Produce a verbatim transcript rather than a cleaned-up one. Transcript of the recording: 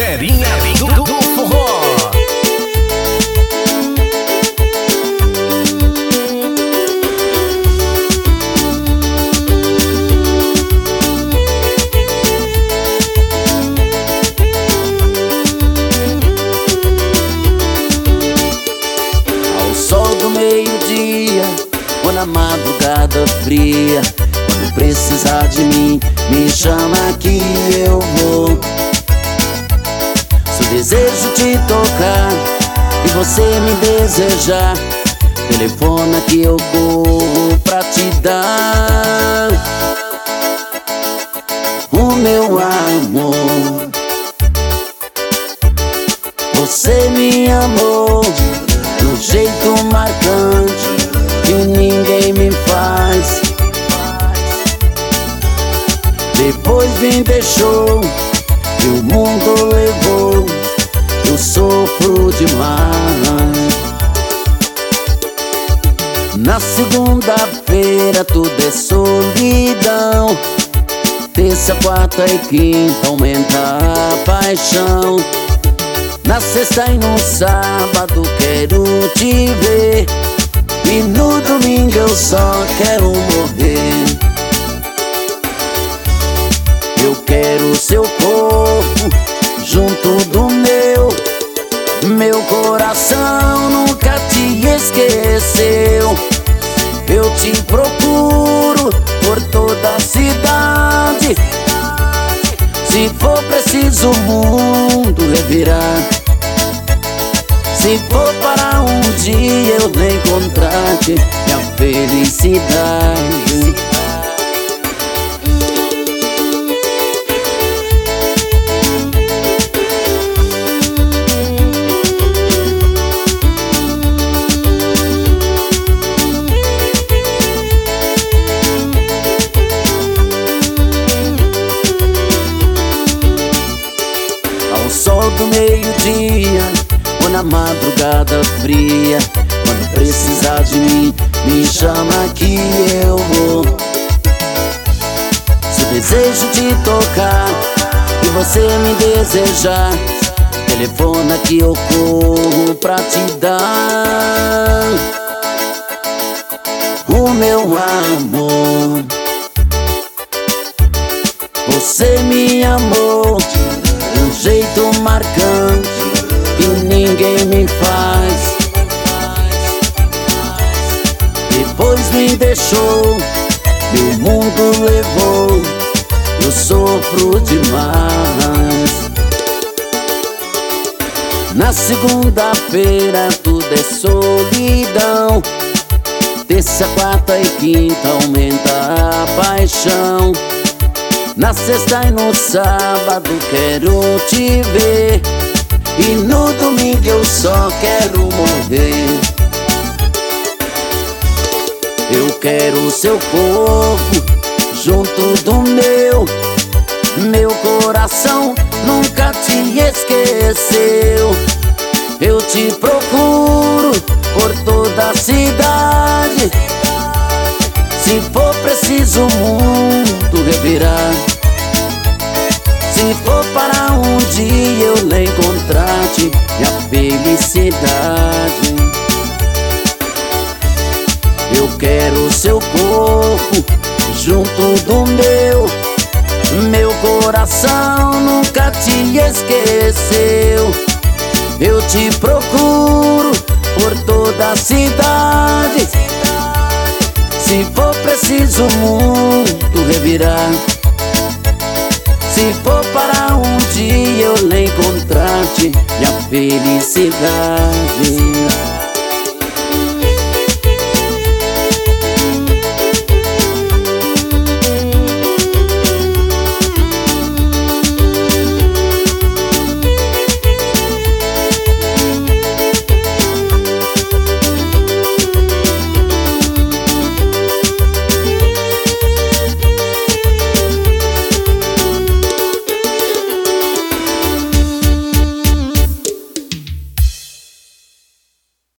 Galerinha do, do forró. Ao sol do meio-dia ou na madrugada fria, quando precisar de mim, me chama que eu vou. Se o desejo te tocar e você me desejar, telefona que eu corro pra te dar o meu amor. Você me amou do jeito marcante que ninguém me faz. Depois me deixou e o mundo levou. Eu sofro demais. Na segunda-feira tudo é solidão. Terça, quarta e quinta aumenta a paixão. Na sexta e no sábado quero te ver, e no domingo eu só quero morrer. Eu quero seu corpo junto do meu. Meu coração nunca te esqueceu. Eu te procuro por toda a cidade. Se for preciso o mundo revirar, se for para um dia eu encontrar-te, minha felicidade. Ao sol do meio-dia ou na madrugada fria, quando precisar de mim, me chama que eu vou. Se o desejo te tocar e você me desejar, telefona que eu corro pra te dar o meu amor. Você me amou de um jeito marcante que ninguém me faz. Depois me deixou, meu mundo levou. Eu sofro demais. Na segunda-feira tudo é solidão. Terça, quarta e quinta aumenta a paixão. Na sexta e no sábado quero te ver, e no domingo eu só quero morrer. Eu quero seu corpo junto do meu. Meu coração nunca te esqueceu. Eu te procuro por toda a cidade. Se for preciso o mundo revirar, se for para um dia eu encontrar-te, minha felicidade. Eu quero seu corpo junto do meu. Meu coração nunca te esqueceu. Eu te procuro por toda a cidade. Se for preciso o mundo revirar, se for para um dia eu encontrar-te, minha felicidade.